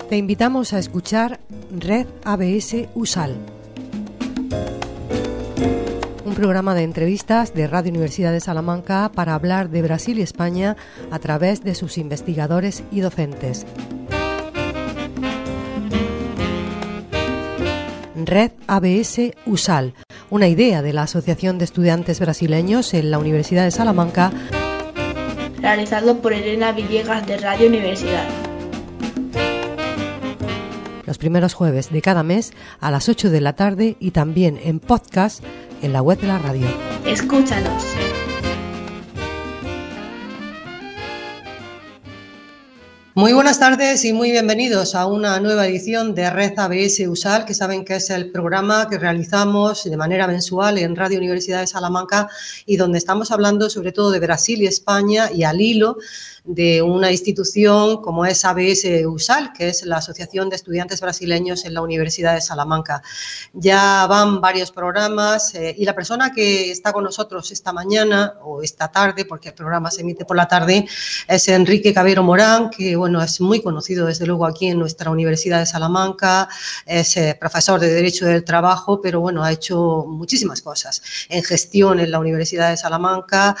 Te invitamos a escuchar Red ABS USAL, un programa de entrevistas de Radio Universidad de Salamanca para hablar de Brasil y España a través de sus investigadores y docentes. Red ABS USAL, una idea de la Asociación de Estudiantes Brasileños en la Universidad de Salamanca, realizado por Elena Villegas de Radio Universidad. Los primeros jueves de cada mes a las 8 de la tarde y también en podcast en la web de la radio. Escúchanos. Muy buenas tardes y muy bienvenidos a una nueva edición de Red ABS USAL, que saben que es el programa que realizamos de manera mensual en Radio Universidad de Salamanca y donde estamos hablando sobre todo de Brasil y España y al hilo de una institución como es ABS USAL, que es la Asociación de Estudiantes Brasileños en la Universidad de Salamanca. Ya van varios programas y la persona que está con nosotros esta mañana o esta tarde, porque el programa se emite por la tarde, es Enrique Cabero Morán, que bueno, es muy conocido desde luego aquí en nuestra Universidad de Salamanca, es profesor de Derecho del Trabajo, pero bueno, ha hecho muchísimas cosas en gestión en la Universidad de Salamanca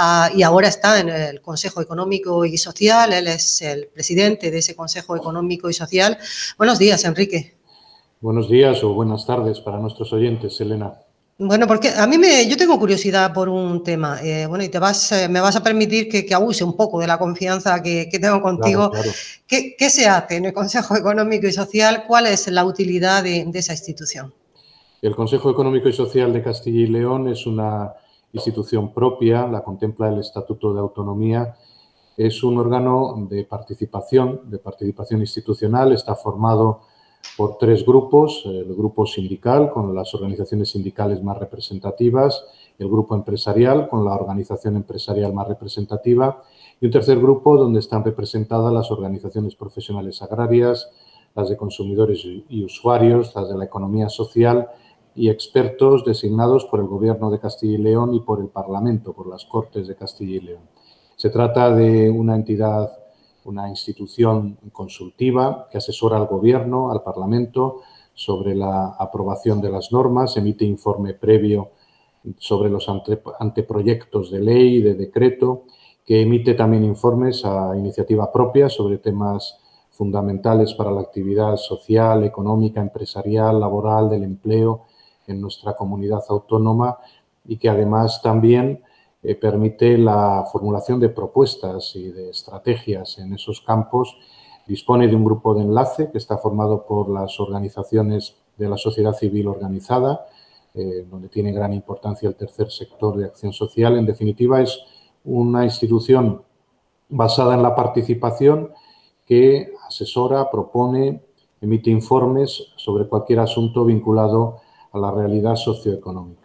y ahora está en el Consejo Económico y Social. Él es el presidente de ese Consejo Económico y Social. Buenos días, Enrique. Buenos días o buenas tardes para nuestros oyentes, Elena. Bueno, porque yo tengo curiosidad por un tema, bueno, y me vas a permitir que abuse un poco de la confianza que tengo contigo. Claro. ¿Qué se hace en el Consejo Económico y Social? ¿Cuál es la utilidad de esa institución? El Consejo Económico y Social de Castilla y León es una institución propia, la contempla el Estatuto de Autonomía. Es un órgano de participación institucional, está formado por tres grupos: el grupo sindical, con las organizaciones sindicales más representativas, el grupo empresarial, con la organización empresarial más representativa, y un tercer grupo donde están representadas las organizaciones profesionales agrarias, las de consumidores y usuarios, las de la economía social y expertos designados por el Gobierno de Castilla y León y por el Parlamento, por las Cortes de Castilla y León. Se trata de una entidad, una institución consultiva que asesora al Gobierno, al Parlamento, sobre la aprobación de las normas, emite informe previo sobre los anteproyectos de ley y de decreto, que emite también informes a iniciativa propia sobre temas fundamentales para la actividad social, económica, empresarial, laboral, del empleo en nuestra comunidad autónoma y que además también permite la formulación de propuestas y de estrategias en esos campos. Dispone de un grupo de enlace que está formado por las organizaciones de la sociedad civil organizada, donde tiene gran importancia el tercer sector de acción social. En definitiva, es una institución basada en la participación que asesora, propone, emite informes sobre cualquier asunto vinculado a la realidad socioeconómica.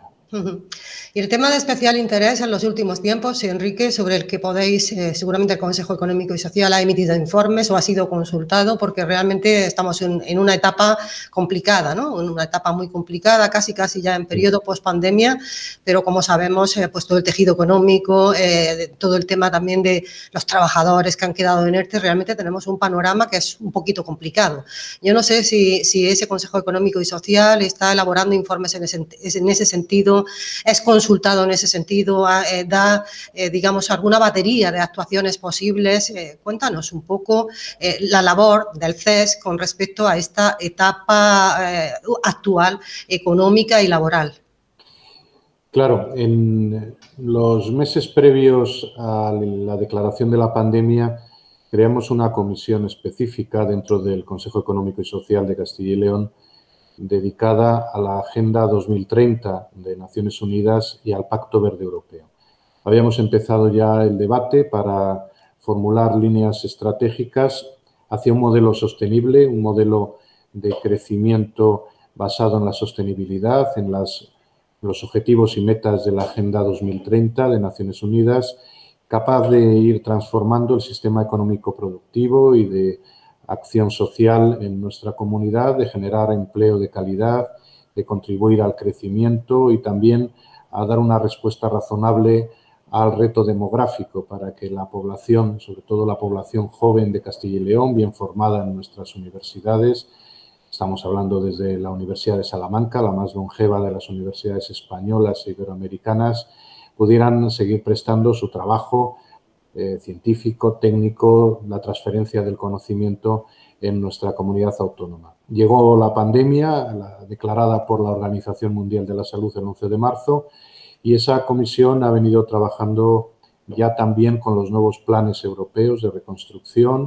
Y el tema de especial interés en los últimos tiempos, Enrique, sobre el que podéis, seguramente el Consejo Económico y Social ha emitido informes o ha sido consultado, porque realmente estamos en una etapa complicada, ¿no? En una etapa muy complicada, casi ya en periodo post-pandemia, pero como sabemos, pues todo el tejido económico, todo el tema también de los trabajadores que han quedado en ERTE, realmente tenemos un panorama que es un poquito complicado. Yo no sé si ese Consejo Económico y Social está elaborando informes en ese sentido, es consultado en ese sentido, da, digamos, alguna batería de actuaciones posibles. Cuéntanos un poco la labor del CES con respecto a esta etapa actual económica y laboral. Claro, en los meses previos a la declaración de la pandemia creamos una comisión específica dentro del Consejo Económico y Social de Castilla y León dedicada a la Agenda 2030 de Naciones Unidas y al Pacto Verde Europeo. Habíamos empezado ya el debate para formular líneas estratégicas hacia un modelo sostenible, un modelo de crecimiento basado en la sostenibilidad, en los objetivos y metas de la Agenda 2030 de Naciones Unidas, capaz de ir transformando el sistema económico productivo y de acción social en nuestra comunidad, de generar empleo de calidad, de contribuir al crecimiento y también a dar una respuesta razonable al reto demográfico para que la población, sobre todo la población joven de Castilla y León, bien formada en nuestras universidades, estamos hablando desde la Universidad de Salamanca, la más longeva de las universidades españolas e iberoamericanas, pudieran seguir prestando su trabajo científico, técnico, la transferencia del conocimiento en nuestra comunidad autónoma. Llegó la pandemia, declarada por la Organización Mundial de la Salud el 11 de marzo, y esa comisión ha venido trabajando ya también con los nuevos planes europeos de reconstrucción,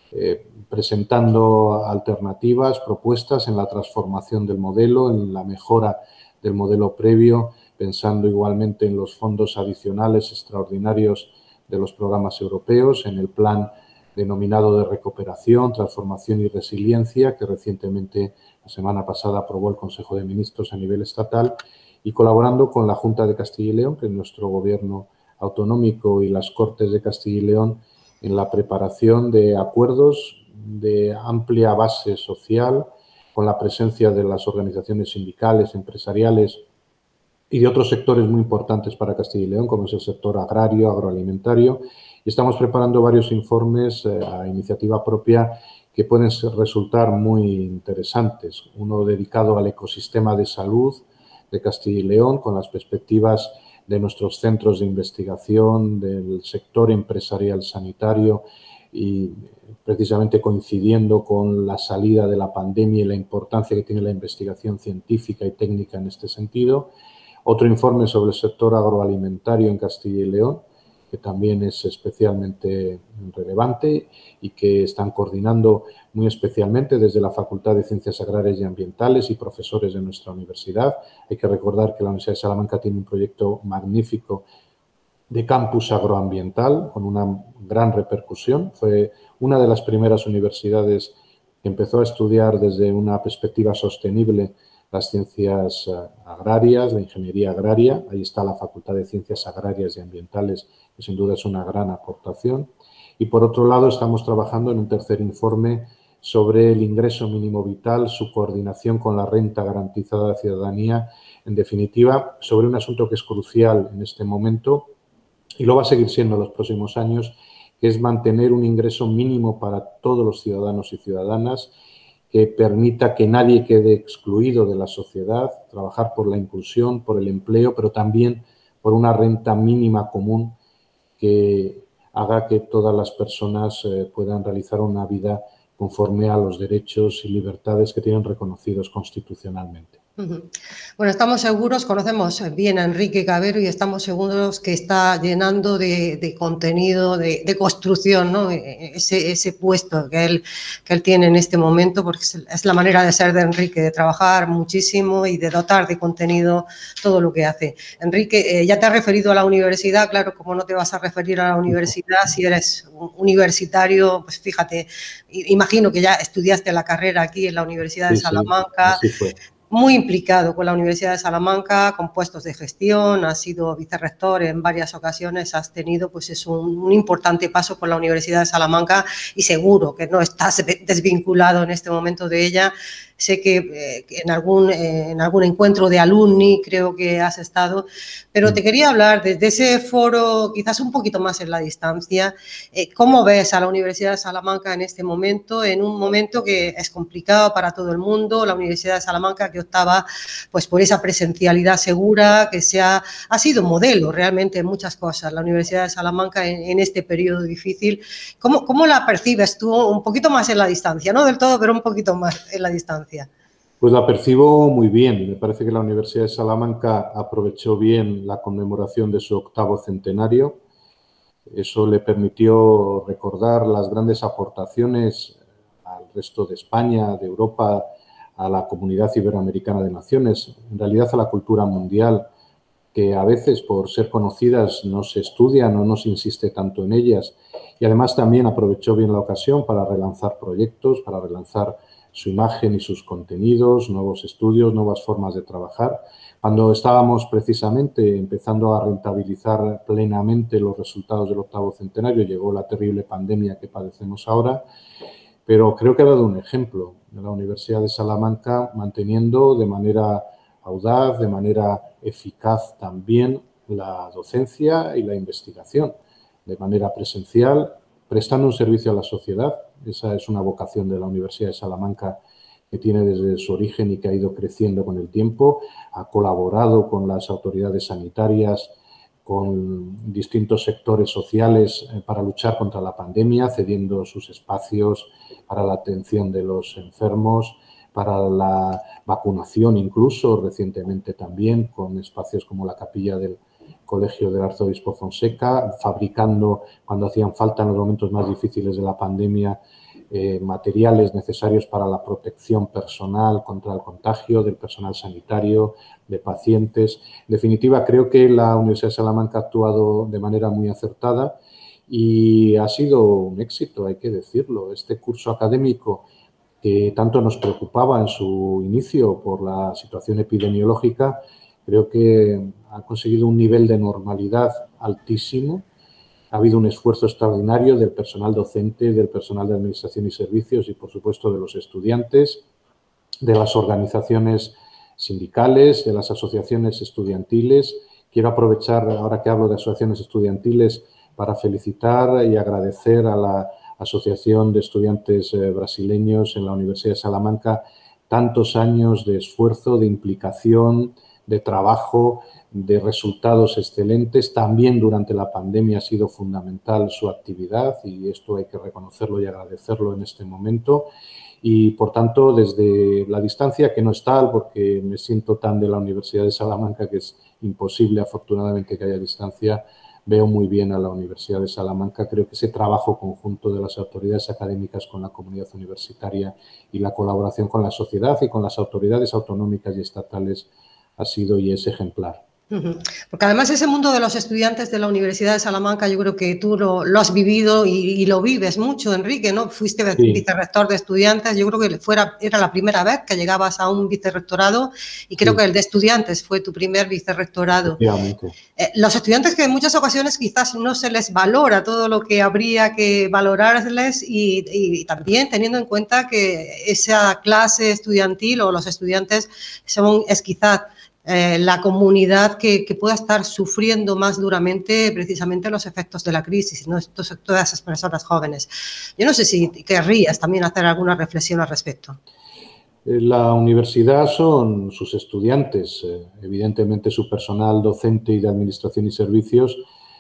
presentando alternativas, propuestas en la transformación del modelo, en la mejora del modelo previo, pensando igualmente en los fondos adicionales extraordinarios de los programas europeos, en el plan denominado de recuperación, transformación y resiliencia, que recientemente, la semana pasada, aprobó el Consejo de Ministros a nivel estatal, y colaborando con la Junta de Castilla y León, que es nuestro gobierno autonómico, y las Cortes de Castilla y León, en la preparación de acuerdos de amplia base social, con la presencia de las organizaciones sindicales, empresariales y de otros sectores muy importantes para Castilla y León, como es el sector agrario, agroalimentario, y estamos preparando varios informes a iniciativa propia que pueden resultar muy interesantes. Uno dedicado al ecosistema de salud de Castilla y León, con las perspectivas de nuestros centros de investigación, del sector empresarial sanitario, y precisamente coincidiendo con la salida de la pandemia y la importancia que tiene la investigación científica y técnica en este sentido. Otro informe sobre el sector agroalimentario en Castilla y León, que también es especialmente relevante y que están coordinando muy especialmente desde la Facultad de Ciencias Agrarias y Ambientales y profesores de nuestra universidad. Hay que recordar que la Universidad de Salamanca tiene un proyecto magnífico de campus agroambiental con una gran repercusión. Fue una de las primeras universidades que empezó a estudiar desde una perspectiva sostenible las ciencias agrarias, la ingeniería agraria. Ahí está la Facultad de Ciencias Agrarias y Ambientales, que sin duda es una gran aportación. Y por otro lado, estamos trabajando en un tercer informe sobre el ingreso mínimo vital, su coordinación con la renta garantizada de ciudadanía, en definitiva, sobre un asunto que es crucial en este momento y lo va a seguir siendo en los próximos años, que es mantener un ingreso mínimo para todos los ciudadanos y ciudadanas, que permita que nadie quede excluido de la sociedad, trabajar por la inclusión, por el empleo, pero también por una renta mínima común que haga que todas las personas puedan realizar una vida conforme a los derechos y libertades que tienen reconocidos constitucionalmente. Bueno, estamos seguros, conocemos bien a Enrique Cabero y estamos seguros que está llenando de contenido, de construcción, ¿no? Ese puesto que él tiene en este momento, porque es la manera de ser de Enrique, de trabajar muchísimo y de dotar de contenido todo lo que hace. Enrique, ya te has referido a la universidad, claro, como no te vas a referir a la universidad si eres universitario, pues fíjate, imagino que ya estudiaste la carrera aquí en la Universidad de Salamanca. Sí, fue. Muy implicado con la Universidad de Salamanca, con puestos de gestión, has sido vicerrector en varias ocasiones, has tenido pues un importante paso por la Universidad de Salamanca y seguro que no estás desvinculado en este momento de ella. Sé que en algún encuentro de alumni creo que has estado, pero te quería hablar desde ese foro, quizás un poquito más en la distancia. ¿Cómo ves a la Universidad de Salamanca en este momento, en un momento que es complicado para todo el mundo? La Universidad de Salamanca que optaba pues, por esa presencialidad segura, que ha sido modelo realmente en muchas cosas, la Universidad de Salamanca en este periodo difícil. ¿Cómo la percibes tú un poquito más en la distancia? No del todo, pero un poquito más en la distancia. Pues la percibo muy bien. Me parece que la Universidad de Salamanca aprovechó bien la conmemoración de su 8º centenario. Eso le permitió recordar las grandes aportaciones al resto de España, de Europa, a la comunidad iberoamericana de naciones, en realidad a la cultura mundial, que a veces por ser conocidas no se estudian o no se insiste tanto en ellas. Y además también aprovechó bien la ocasión para relanzar proyectos, para relanzar su imagen y sus contenidos, nuevos estudios, nuevas formas de trabajar. Cuando estábamos precisamente empezando a rentabilizar plenamente los resultados del 8º centenario, llegó la terrible pandemia que padecemos ahora, pero creo que ha dado un ejemplo de la Universidad de Salamanca manteniendo de manera audaz, de manera eficaz también, la docencia y la investigación de manera presencial, prestando un servicio a la sociedad. Esa es una vocación de la Universidad de Salamanca que tiene desde su origen y que ha ido creciendo con el tiempo. Ha colaborado con las autoridades sanitarias, con distintos sectores sociales para luchar contra la pandemia, cediendo sus espacios para la atención de los enfermos, para la vacunación incluso, recientemente también, con espacios como la capilla del Colegio del Arzobispo Fonseca, fabricando, cuando hacían falta en los momentos más difíciles de la pandemia, materiales necesarios para la protección personal contra el contagio del personal sanitario, de pacientes. En definitiva, creo que la Universidad de Salamanca ha actuado de manera muy acertada y ha sido un éxito, hay que decirlo. Este curso académico que tanto nos preocupaba en su inicio por la situación epidemiológica, creo que ha conseguido un nivel de normalidad altísimo. Ha habido un esfuerzo extraordinario del personal docente, del personal de administración y servicios y, por supuesto, de los estudiantes, de las organizaciones sindicales, de las asociaciones estudiantiles. Quiero aprovechar, ahora que hablo de asociaciones estudiantiles, para felicitar y agradecer a la Asociación de Estudiantes Brasileños en la Universidad de Salamanca tantos años de esfuerzo, de implicación, de trabajo, de resultados excelentes. También durante la pandemia ha sido fundamental su actividad y esto hay que reconocerlo y agradecerlo en este momento. Y, por tanto, desde la distancia, que no es tal porque me siento tan de la Universidad de Salamanca que es imposible, afortunadamente, que haya distancia, veo muy bien a la Universidad de Salamanca. Creo que ese trabajo conjunto de las autoridades académicas con la comunidad universitaria y la colaboración con la sociedad y con las autoridades autonómicas y estatales ha sido y es ejemplar. Porque además ese mundo de los estudiantes de la Universidad de Salamanca, yo creo que tú lo has vivido y lo vives mucho, Enrique, ¿no? Fuiste vicerrector de estudiantes, yo creo que era la primera vez que llegabas a un vicerrectorado y creo que el de estudiantes fue tu primer vicerrectorado. Los estudiantes que en muchas ocasiones quizás no se les valora todo lo que habría que valorarles y también teniendo en cuenta que esa clase estudiantil o los estudiantes es quizás la comunidad que pueda estar sufriendo más duramente precisamente los efectos de la crisis, ¿no? Todas esas personas jóvenes. Yo no sé si querrías también hacer alguna reflexión al respecto. La universidad son sus estudiantes, evidentemente su personal docente y de administración y servicios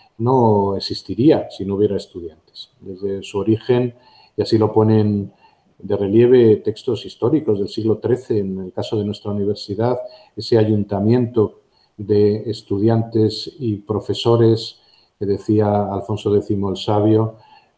no existiría si no hubiera estudiantes. Desde su origen, y así lo ponen de relieve textos históricos del siglo XIII, en el caso de nuestra universidad, ese ayuntamiento de estudiantes y profesores que decía Alfonso X el Sabio,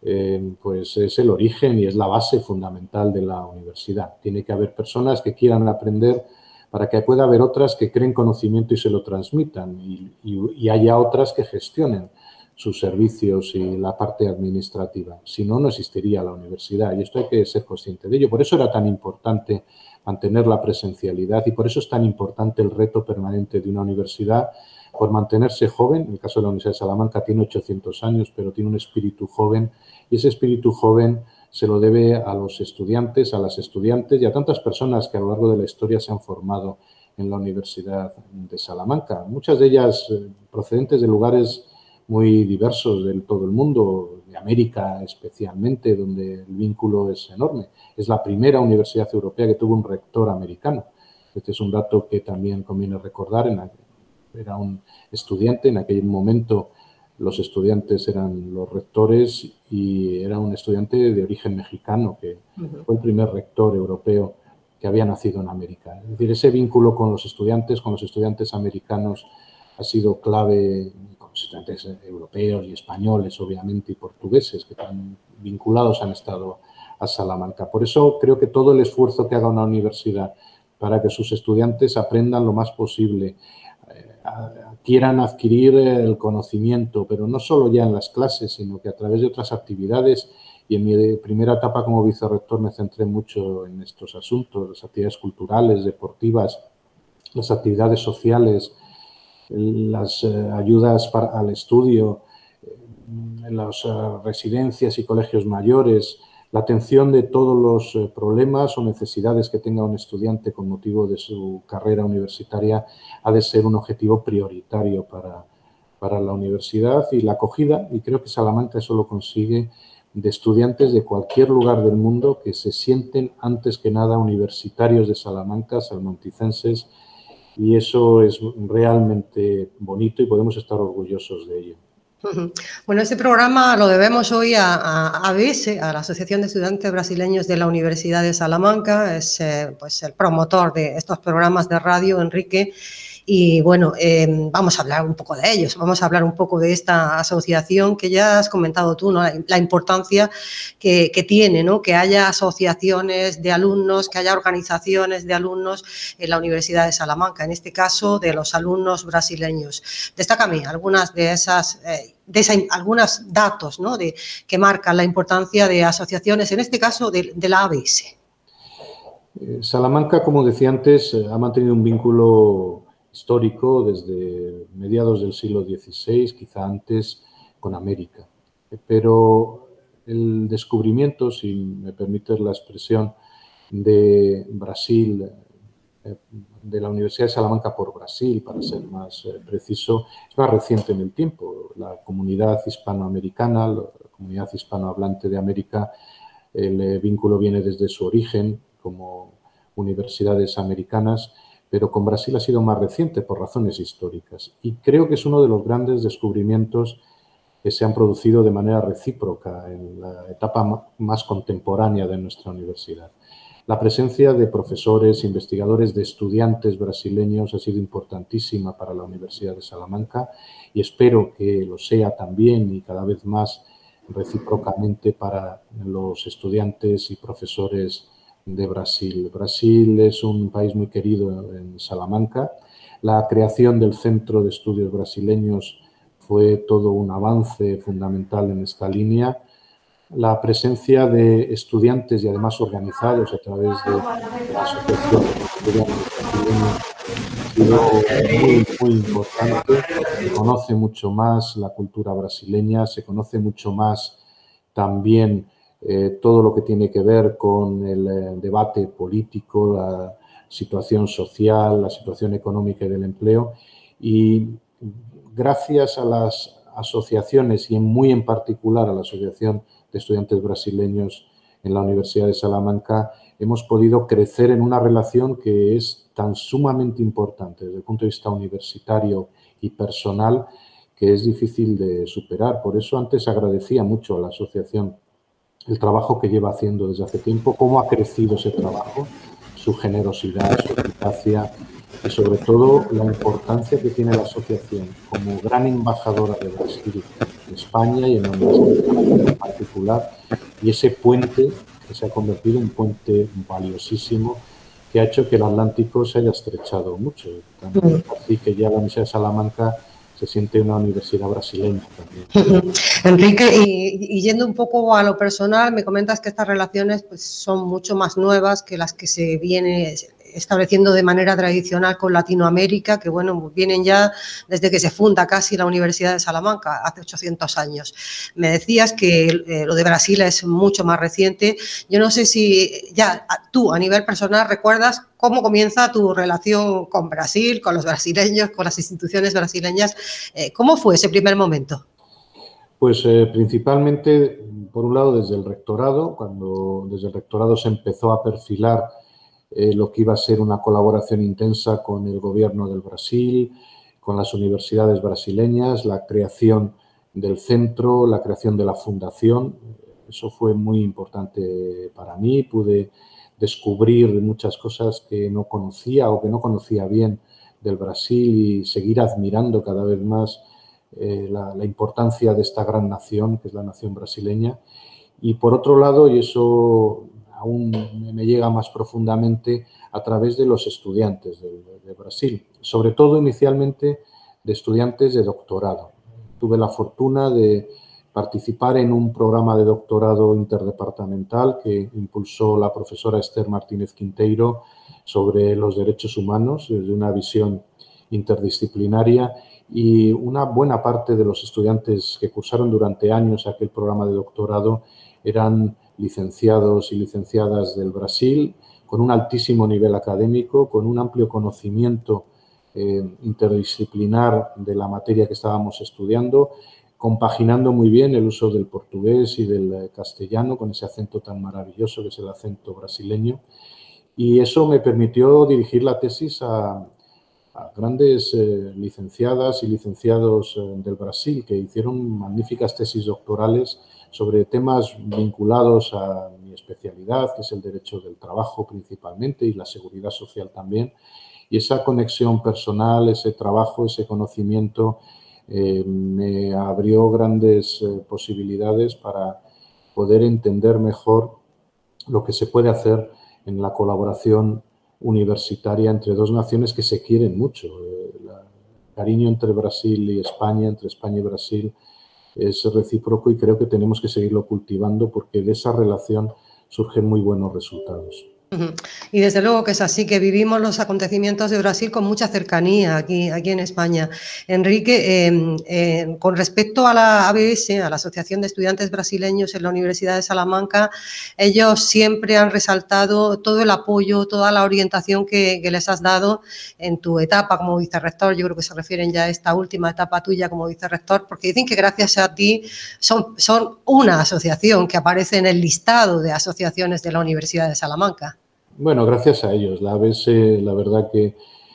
pues es el origen y es la base fundamental de la universidad. Tiene que haber personas que quieran aprender para que pueda haber otras que creen conocimiento y se lo transmitan y haya otras que gestionen sus servicios y la parte administrativa. Si no, no existiría la universidad y esto hay que ser consciente de ello. Por eso era tan importante mantener la presencialidad y por eso es tan importante el reto permanente de una universidad por mantenerse joven. En el caso de la Universidad de Salamanca tiene 800 años, pero tiene un espíritu joven y ese espíritu joven se lo debe a los estudiantes, a las estudiantes y a tantas personas que a lo largo de la historia se han formado en la Universidad de Salamanca. Muchas de ellas procedentes de lugares muy diversos de todo el mundo, de América especialmente, donde el vínculo es enorme. Es la primera universidad europea que tuvo un rector americano. Este es un dato que también conviene recordar. Era un estudiante, en aquel momento los estudiantes eran los rectores y era un estudiante de origen mexicano que fue el primer rector europeo que había nacido en América. Es decir, ese vínculo con los estudiantes americanos ha sido clave, con los estudiantes europeos y españoles, obviamente, y portugueses, que tan vinculados han estado a Salamanca. Por eso creo que todo el esfuerzo que haga una universidad para que sus estudiantes aprendan lo más posible, quieran adquirir el conocimiento, pero no solo ya en las clases, sino que a través de otras actividades. Y en mi primera etapa como vicerrector me centré mucho en estos asuntos, las actividades culturales, deportivas, las actividades sociales, las ayudas al estudio en las residencias y colegios mayores, la atención de todos los problemas o necesidades que tenga un estudiante con motivo de su carrera universitaria ha de ser un objetivo prioritario para para la universidad y la acogida, y creo que Salamanca eso lo consigue, de estudiantes de cualquier lugar del mundo que se sienten antes que nada universitarios de Salamanca, salmanticenses, y eso es realmente bonito y podemos estar orgullosos de ello. Bueno, este programa lo debemos hoy a ABS, a la Asociación de Estudiantes Brasileños de la Universidad de Salamanca. Es pues el promotor de estos programas de radio, Enrique. Y bueno, vamos a hablar un poco de ellos, vamos a hablar un poco de esta asociación que ya has comentado tú, ¿no? La importancia que tiene, ¿no? Que haya asociaciones de alumnos, que haya organizaciones de alumnos en la Universidad de Salamanca, en este caso de los alumnos brasileños. Destácame algunas de esas... algunos datos, ¿no? Que marcan la importancia de asociaciones, en este caso de la ABS. Salamanca, como decía antes, ha mantenido un vínculo histórico desde mediados del siglo XVI, quizá antes, con América. Pero el descubrimiento, si me permites la expresión, de Brasil, de la Universidad de Salamanca por Brasil, para ser más preciso, es más reciente en el tiempo. La comunidad hispanoamericana, la comunidad hispanohablante de América, el vínculo viene desde su origen como universidades americanas, pero con Brasil ha sido más reciente por razones históricas. Y creo que es uno de los grandes descubrimientos que se han producido de manera recíproca en la etapa más contemporánea de nuestra universidad. La presencia de profesores, investigadores, de estudiantes brasileños ha sido importantísima para la Universidad de Salamanca y espero que lo sea también y cada vez más recíprocamente para los estudiantes y profesores de Brasil. Brasil es un país muy querido en Salamanca. La creación del Centro de Estudios Brasileños fue todo un avance fundamental en esta línea. La presencia de estudiantes y además organizados a través de la Asociación de Estudiantes Brasileños ha sido muy importante. Se conoce mucho más la cultura brasileña, se conoce mucho más también todo lo que tiene que ver con el debate político, la situación social, la situación económica y del empleo. Y gracias a las asociaciones y muy en particular a la Asociación de Estudiantes Brasileños en la Universidad de Salamanca, hemos podido crecer en una relación que es tan sumamente importante desde el punto de vista universitario y personal que es difícil de superar. Por eso antes agradecía mucho a la asociación el trabajo que lleva haciendo desde hace tiempo, cómo ha crecido ese trabajo, su generosidad, su eficacia y sobre todo la importancia que tiene la asociación como gran embajadora de Brasil en España y en la universidad en particular, y ese puente que se ha convertido en un puente valiosísimo que ha hecho que el Atlántico se haya estrechado mucho. También así que ya la Universidad de Salamanca se siente una universidad brasileña también. Enrique, y yendo un poco a lo personal, me comentas que estas relaciones pues, son mucho más nuevas que las que se viene estableciendo de manera tradicional con Latinoamérica, que bueno, vienen ya desde que se funda casi la Universidad de Salamanca, hace 800 años. Me decías que lo de Brasil es mucho más reciente. Yo no sé si ya tú, a nivel personal, recuerdas cómo comienza tu relación con Brasil, con los brasileños, con las instituciones brasileñas. ¿Cómo fue ese primer momento? Pues principalmente, por un lado, desde el rectorado, cuando desde el rectorado se empezó a perfilar lo que iba a ser una colaboración intensa con el gobierno del Brasil, con las universidades brasileñas, la creación del centro, la creación de la fundación. Eso fue muy importante para mí. Pude descubrir muchas cosas que no conocía o que no conocía bien del Brasil y seguir admirando cada vez más la importancia de esta gran nación, que es la nación brasileña. Y por otro lado, y eso aún me llega más profundamente, a través de los estudiantes de Brasil, sobre todo inicialmente de estudiantes de doctorado. Tuve la fortuna de participar en un programa de doctorado interdepartamental que impulsó la profesora Esther Martínez Quinteiro sobre los derechos humanos desde una visión interdisciplinaria, y una buena parte de los estudiantes que cursaron durante años aquel programa de doctorado eran licenciados y licenciadas del Brasil, con un altísimo nivel académico, con un amplio conocimiento interdisciplinar de la materia que estábamos estudiando, compaginando muy bien el uso del portugués y del castellano con ese acento tan maravilloso que es el acento brasileño. Y eso me permitió dirigir la tesis a grandes licenciadas y licenciados del Brasil que hicieron magníficas tesis doctorales sobre temas vinculados a mi especialidad, que es el derecho del trabajo principalmente y la seguridad social también. Y esa conexión personal, ese trabajo, ese conocimiento me abrió grandes posibilidades para poder entender mejor lo que se puede hacer en la colaboración universitaria entre dos naciones que se quieren mucho. El cariño entre Brasil y España, entre España y Brasil, es recíproco y creo que tenemos que seguirlo cultivando porque de esa relación surgen muy buenos resultados. Y desde luego que es así, que vivimos los acontecimientos de Brasil con mucha cercanía aquí en España. Enrique, con respecto a la ABS, a la Asociación de Estudiantes Brasileños en la Universidad de Salamanca, ellos siempre han resaltado todo el apoyo, toda la orientación que les has dado en tu etapa como vicerrector. Yo creo que se refieren ya a esta última etapa tuya como vicerrector, porque dicen que gracias a ti son una asociación que aparece en el listado de asociaciones de la Universidad de Salamanca. Bueno, gracias a ellos. La ABS, la verdad que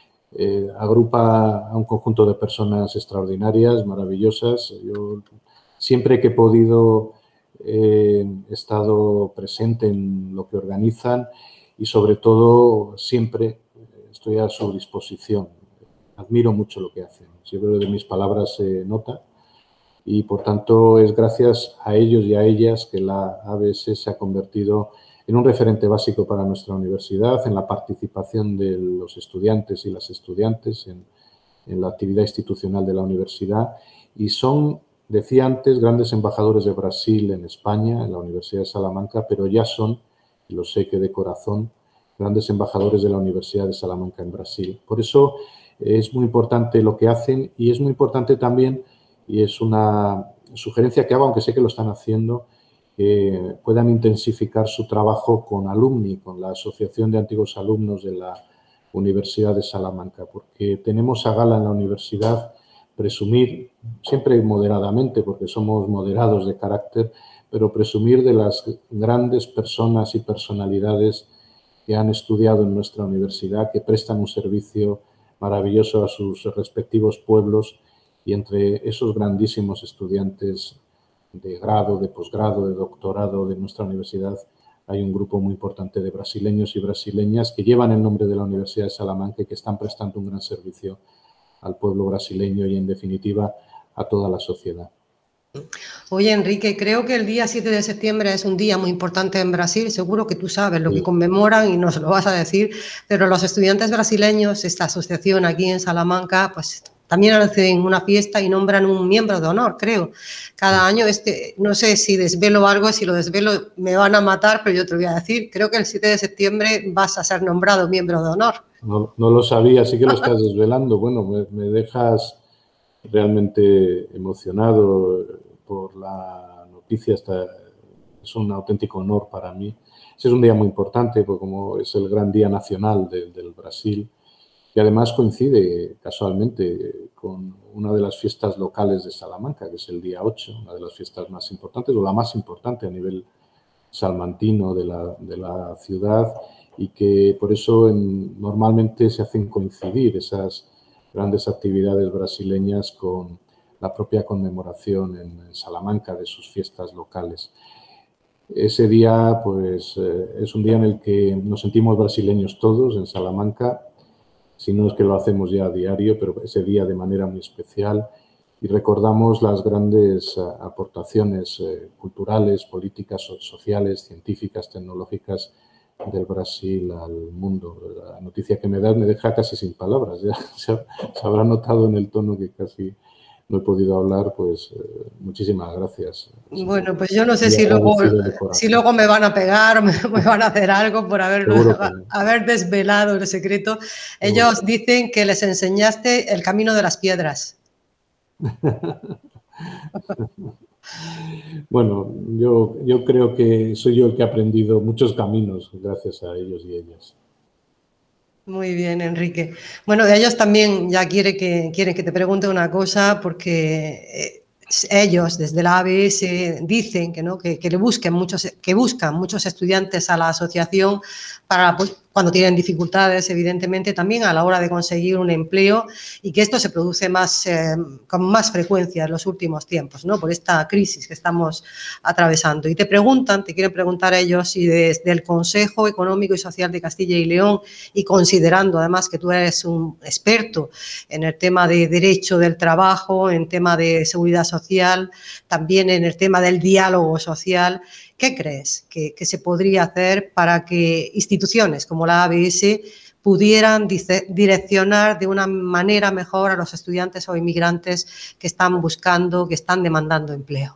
agrupa a un conjunto de personas extraordinarias, maravillosas. Yo siempre que he podido he estado presente en lo que organizan y sobre todo siempre estoy a su disposición. Admiro mucho lo que hacen. Yo creo que de mis palabras se nota y por tanto es gracias a ellos y a ellas que la ABS se ha convertido en un referente básico para nuestra universidad, en la participación de los estudiantes y las estudiantes en la actividad institucional de la universidad y son, decía antes, grandes embajadores de Brasil en España, en la Universidad de Salamanca, pero ya son, y lo sé que de corazón, grandes embajadores de la Universidad de Salamanca en Brasil. Por eso es muy importante lo que hacen y es muy importante también, y es una sugerencia que hago, aunque sé que lo están haciendo, que puedan intensificar su trabajo con Alumni, con la Asociación de Antiguos Alumnos de la Universidad de Salamanca, porque tenemos a gala en la universidad presumir, siempre moderadamente, porque somos moderados de carácter, pero presumir de las grandes personas y personalidades que han estudiado en nuestra universidad, que prestan un servicio maravilloso a sus respectivos pueblos y entre esos grandísimos estudiantes de grado, de posgrado, de doctorado de nuestra universidad, hay un grupo muy importante de brasileños y brasileñas que llevan el nombre de la Universidad de Salamanca y que están prestando un gran servicio al pueblo brasileño y, en definitiva, a toda la sociedad. Oye, Enrique, creo que el día 7 de septiembre es un día muy importante en Brasil. Seguro que tú sabes lo que conmemoran y nos lo vas a decir, pero los estudiantes brasileños, esta asociación aquí en Salamanca, pues también hacen una fiesta y nombran un miembro de honor, creo. Cada año, no sé si desvelo algo, si lo desvelo me van a matar, pero yo te voy a decir, creo que el 7 de septiembre vas a ser nombrado miembro de honor. No lo sabía, sí que lo estás desvelando. Bueno, me dejas realmente emocionado por la noticia. Es un auténtico honor para mí. Ese es un día muy importante, porque como es el gran día nacional del Brasil, y además coincide casualmente con una de las fiestas locales de Salamanca, que es el día 8, una de las fiestas más importantes, o la más importante a nivel salmantino de la ciudad, y que por eso normalmente se hacen coincidir esas grandes actividades brasileñas con la propia conmemoración en Salamanca de sus fiestas locales. Ese día pues es un día en el que nos sentimos brasileños todos en Salamanca, si no es que lo hacemos ya a diario, pero ese día de manera muy especial, y recordamos las grandes aportaciones culturales, políticas, sociales, científicas, tecnológicas del Brasil al mundo. La noticia que me das me deja casi sin palabras. Ya se habrá notado en el tono que casi no he podido hablar, pues muchísimas gracias. Bueno, pues yo no sé si luego me van a pegar o me van a hacer algo por haber desvelado el secreto. Ellos dicen que les enseñaste el camino de las piedras. Bueno, yo creo que soy yo el que he aprendido muchos caminos gracias a ellos y ellas. Muy bien, Enrique. Bueno, ellos también ya quieren que te pregunte una cosa porque ellos desde la ABS dicen que, ¿no? que buscan muchos estudiantes a la asociación para, pues, cuando tienen dificultades, evidentemente, también a la hora de conseguir un empleo, y que esto se produce con más frecuencia en los últimos tiempos, ¿no? Por esta crisis que estamos atravesando. Y te quieren preguntar a ellos si desde el Consejo Económico y Social de Castilla y León, y considerando además que tú eres un experto en el tema de derecho del trabajo, en tema de seguridad social, también en el tema del diálogo social, ¿qué crees que se podría hacer para que instituciones como la ABS pudieran direccionar de una manera mejor a los estudiantes o inmigrantes que están buscando, que están demandando empleo?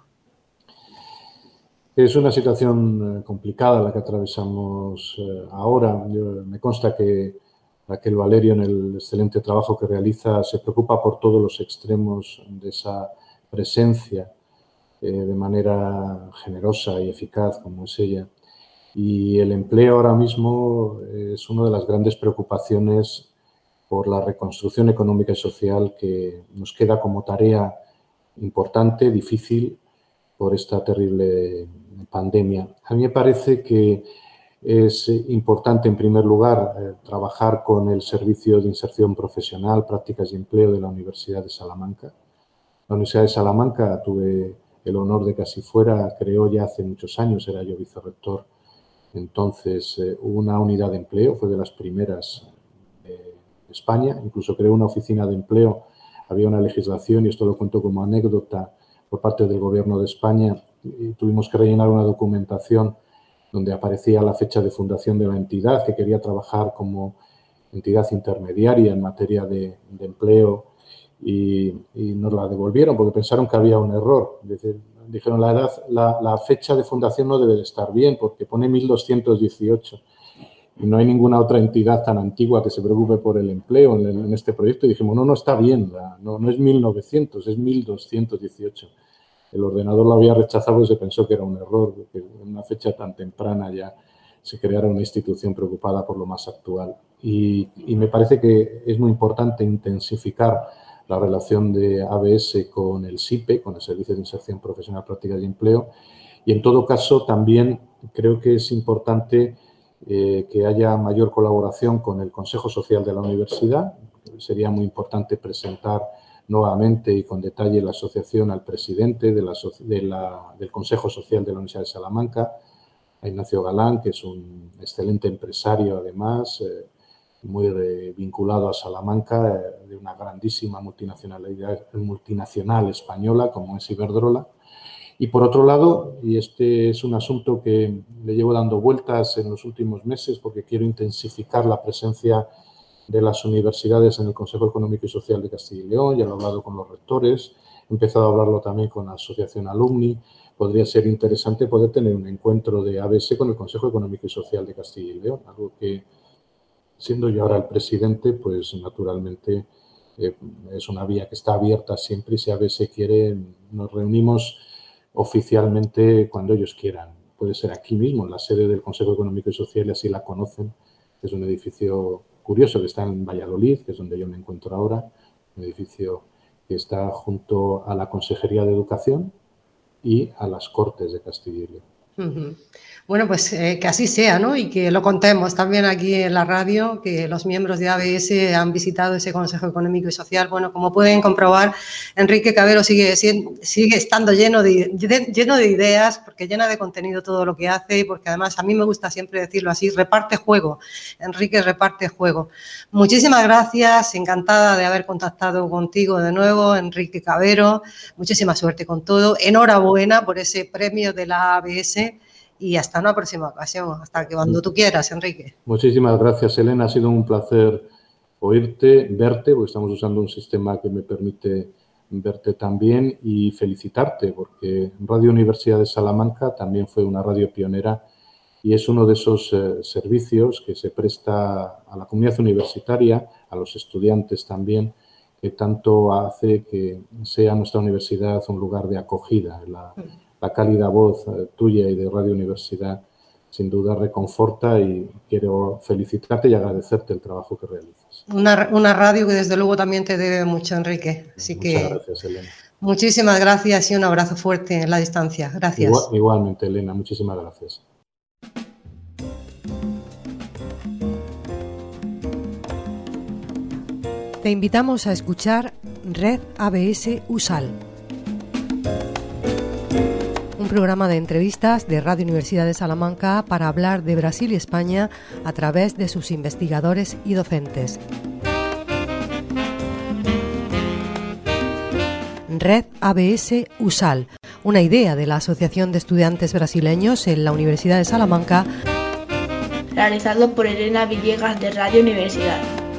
Es una situación complicada la que atravesamos ahora. Me consta que Raquel Valerio, en el excelente trabajo que realiza, se preocupa por todos los extremos de esa presencia de manera generosa y eficaz, como es ella. Y el empleo ahora mismo es una de las grandes preocupaciones por la reconstrucción económica y social que nos queda como tarea importante, difícil, por esta terrible pandemia. A mí me parece que es importante, en primer lugar, trabajar con el Servicio de Inserción Profesional, Prácticas y Empleo de la Universidad de Salamanca. La Universidad de Salamanca, tuve el honor de que así fuera, creó ya hace muchos años, era yo vicerrector. Entonces, hubo una unidad de empleo, fue de las primeras de España, incluso creó una oficina de empleo. Había una legislación, y esto lo cuento como anécdota, por parte del Gobierno de España, y tuvimos que rellenar una documentación donde aparecía la fecha de fundación de la entidad, que quería trabajar como entidad intermediaria en materia de empleo, y nos la devolvieron porque pensaron que había un error. Dijeron, la fecha de fundación no debe de estar bien porque pone 1218 y no hay ninguna otra entidad tan antigua que se preocupe por el empleo en este proyecto. Y dijimos, no está bien, no es 1900, es 1218. El ordenador lo había rechazado y se pensó que era un error, que en una fecha tan temprana ya se creara una institución preocupada por lo más actual. Y me parece que es muy importante intensificar la relación de ABS con el SIPE, con el Servicio de Inserción Profesional, Prácticas y Empleo. Y en todo caso, también creo que es importante que haya mayor colaboración con el Consejo Social de la Universidad. Sería muy importante presentar nuevamente y con detalle la asociación al presidente del Consejo Social de la Universidad de Salamanca, a Ignacio Galán, que es un excelente empresario además, muy vinculado a Salamanca, de una grandísima multinacional española como es Iberdrola. Y por otro lado, y este es un asunto que le llevo dando vueltas en los últimos meses porque quiero intensificar la presencia de las universidades en el Consejo Económico y Social de Castilla y León, ya lo he hablado con los rectores, he empezado a hablarlo también con la Asociación Alumni. Podría ser interesante poder tener un encuentro de ABS con el Consejo Económico y Social de Castilla y León, algo que, siendo yo ahora el presidente, pues naturalmente es una vía que está abierta siempre, y si ABS quiere, nos reunimos oficialmente cuando ellos quieran. Puede ser aquí mismo, en la sede del Consejo Económico y Social, y así la conocen. Es un edificio curioso que está en Valladolid, que es donde yo me encuentro ahora, un edificio que está junto a la Consejería de Educación y a las Cortes de Castilla y León. Uh-huh. Bueno, pues que así sea, ¿no? Y que lo contemos también aquí en la radio, que los miembros de ABS han visitado ese Consejo Económico y Social. Bueno, como pueden comprobar, Enrique Cabero sigue estando lleno de ideas, porque llena de contenido todo lo que hace, y porque además a mí me gusta siempre decirlo así, reparte juego. Enrique reparte juego. Muchísimas gracias, encantada de haber contactado contigo de nuevo, Enrique Cabero. Muchísima suerte con todo. Enhorabuena por ese premio de la ABS. Y hasta una próxima ocasión, hasta que cuando tú quieras, Enrique. Muchísimas gracias, Elena. Ha sido un placer oírte, verte, porque estamos usando un sistema que me permite verte también, y felicitarte, porque Radio Universidad de Salamanca también fue una radio pionera y es uno de esos servicios que se presta a la comunidad universitaria, a los estudiantes también, que tanto hace que sea nuestra universidad un lugar de acogida. La cálida voz tuya y de Radio Universidad sin duda reconforta y quiero felicitarte y agradecerte el trabajo que realizas. Una radio que desde luego también te debe mucho, Enrique. Así Muchas gracias, Elena. Muchísimas gracias y un abrazo fuerte en la distancia. Gracias. Igualmente, Elena, muchísimas gracias. Te invitamos a escuchar Red ABS USAL, un programa de entrevistas de Radio Universidad de Salamanca para hablar de Brasil y España a través de sus investigadores y docentes. Red ABS USAL, una idea de la Asociación de Estudiantes Brasileños en la Universidad de Salamanca, realizado por Elena Villegas de Radio Universidad.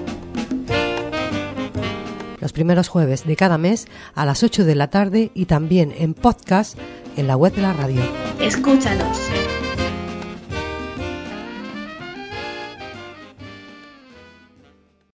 Los primeros jueves de cada mes a las 8 de la tarde y también en podcast en la web de la radio. Escúchanos.